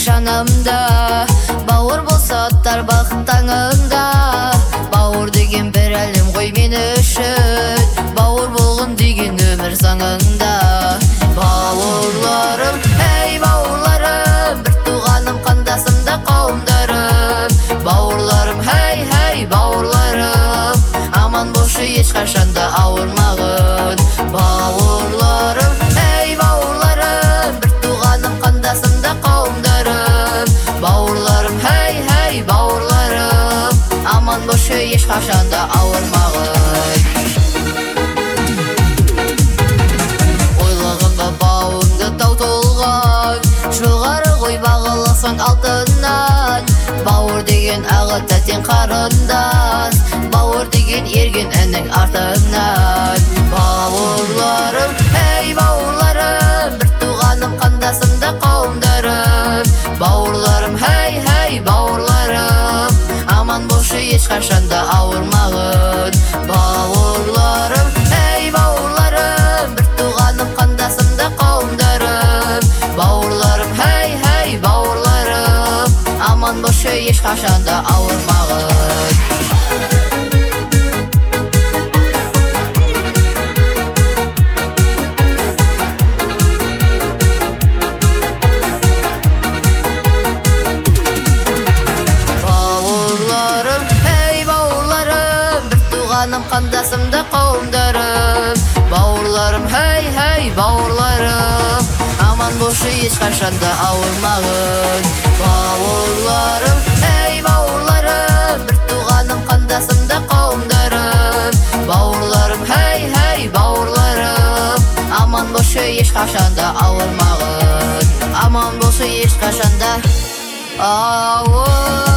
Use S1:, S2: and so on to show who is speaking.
S1: жанымда, бауыр болса аттар бақыт таңында. Бауыр деген бір әлем ғой мен үшін, бауыр болғын деген өмір заңында. Бауырларым, ей бауырларым, бір туғаным қандасымда қауымдарым. Бауырларым, хей бауырларым, аман болшы ешқашанда ауырмағын. Бауырларым, ей бауырларым, бір туғаным қандасымда қауымдарым. Бауырларым, хей бауырларым, аман болшы ешқашанда ауырмағын. Ойлағанға бауыңды тау толған, жоғары ғой бағаласаң алтыннан. Бауыр деген аға тәтен қарындас, бауыр деген ерген әнің артынан. Бауырларым, ей бауырларым, бір туғаным қандасымда қауымдарым. Бауырларым, хей бауырларым, аман болшы ешқашанда ауырмағын. Бауырларым, ей бауырларым, бір туғаным қандасымда қауымдарым. Бауырларым, хей бауырларым, аман болшы ешқашанда ауырмағын. Бауырларым, ей бауырларым, бір туғаным қандасымда қауымдарым. Бауырларым, хей бауырларым, аман болшы ешқашанда ауырмағын. Бауырларым, ей бауырларым, бір туғаным қандасымда қауымдарым. Бауырларым, хей бауырларым, аман болшы ешқашанда ауырмағын. Аман болшы ешқашанда ауырмағын.